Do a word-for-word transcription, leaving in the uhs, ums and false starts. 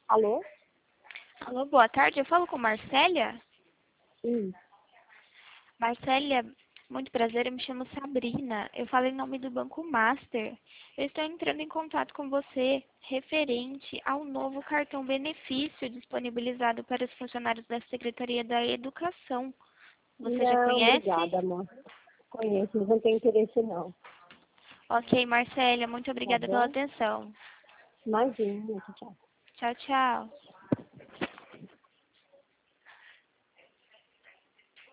Alô? Alô, boa tarde. Eu falo com Marcélia? Sim. Marcélia, muito prazer. Eu me chamo Sabrina. Eu falo em nome do Banco Master. Eu estou entrando em contato com você referente ao novo cartão benefício disponibilizado para os funcionários da Secretaria da Educação. Você já Não, conhece? obrigada, amor. Conheço, mas não tenho interesse não. Ok, Marcélia, muito Tá obrigada pela bom? atenção. Imagina, tchau. Tchau, tchau.